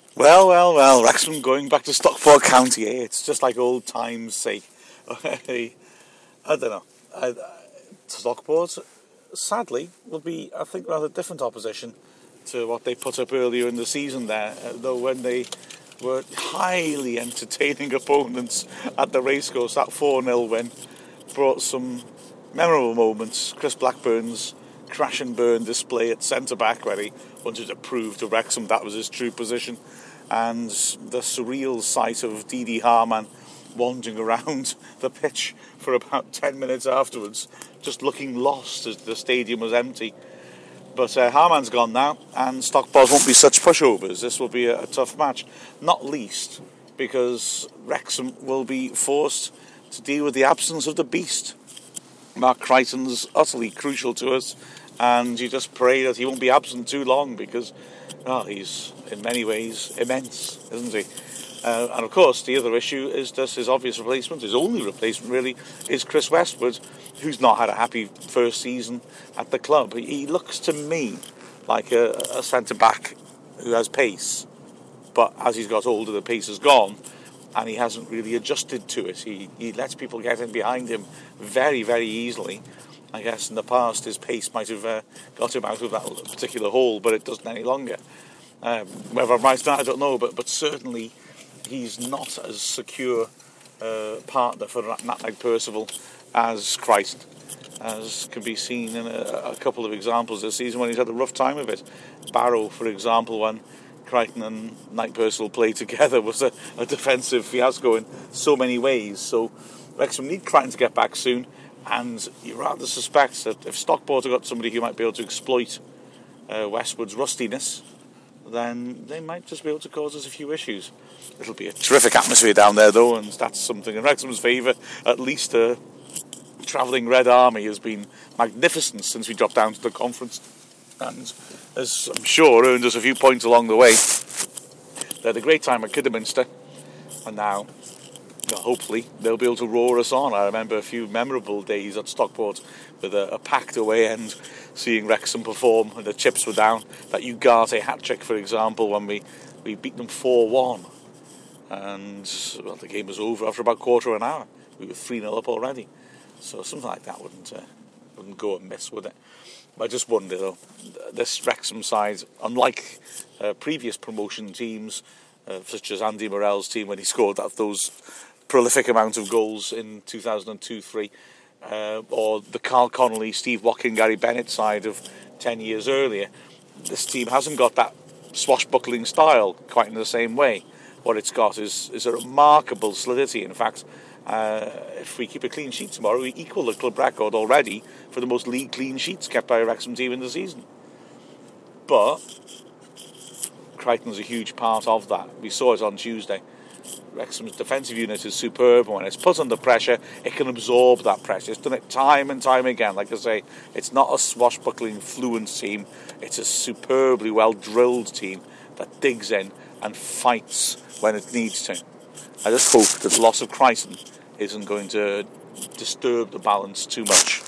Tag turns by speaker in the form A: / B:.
A: Well, Wrexham going back to Stockport County, eh? It's just like old times' sake. I don't know. Stockport, sadly, will be, I think, rather different opposition to what they put up earlier in the season there, though when they were highly entertaining opponents at the racecourse, that 4-0 win brought some memorable moments. Chris Blackburn's crash and burn display at centre-back where he wanted to prove to Wrexham that was his true position, and the surreal sight of Didi Harman wandering around the pitch for about 10 minutes afterwards, just looking lost as the stadium was empty. But Harman's gone now, and Stockport won't be such pushovers. This will be a tough match, not least because Wrexham will be forced to deal with the absence of the beast. Mark Crichton's utterly crucial to us, and you just pray that he won't be absent too long because he's in many ways immense, isn't he? And of course, the other issue is just his obvious replacement. His only replacement, really, is Chris Westwood, who's not had a happy first season at the club. He looks to me like a centre-back who has pace, but as he's got older, the pace has gone, and he hasn't really adjusted to it. He lets people get in behind him very, very easily. I guess in the past his pace might have got him out of that particular hole, but it doesn't any longer. Whether I'm right or not, I don't know, but certainly he's not as secure partner for Nat like Percival as Christ, as can be seen in a couple of examples this season when he's had a rough time of it. Barrow, for example, when Crichton and Knight Percival played together, was a defensive fiasco in so many ways. So Wrexham need Crichton to get back soon, and you rather suspect that if Stockport have got somebody who might be able to exploit Westwood's rustiness, then they might just be able to cause us a few issues. It'll be a terrific atmosphere down there, though, and that's something in Wrexham's favour. At least a travelling Red Army has been magnificent since we dropped down to the conference, and has, I'm sure, earned us a few points along the way. They had a great time at Kidderminster, and now, hopefully, they'll be able to roar us on. I remember a few memorable days at Stockport with a packed away end, seeing Wrexham perform, and the chips were down. That Ugarte hat-trick, for example, when we beat them 4-1. And, the game was over after about a quarter of an hour. We were 3-0 up already. So something like that wouldn't go amiss, would it? I just wonder, though, this Wrexham side, unlike previous promotion teams, such as Andy Morell's team when he scored those prolific amount of goals in 2002-03, or the Carl Connolly, Steve Watkin, Gary Bennett side of 10 years earlier, this team hasn't got that swashbuckling style quite in the same way. What it's got is a remarkable solidity. In fact, if we keep a clean sheet tomorrow, we equal the club record already for the most league clean sheets kept by a Wrexham team in the season. But Crichton's a huge part of that. We saw it on Tuesday. Wrexham's defensive unit is superb, and when it's put under pressure, it can absorb that pressure. It's done it time and time again. Like I say, it's not a swashbuckling, fluent team. It's a superbly well-drilled team that digs in and fights when it needs to. I just hope that the loss of Crichton isn't going to disturb the balance too much.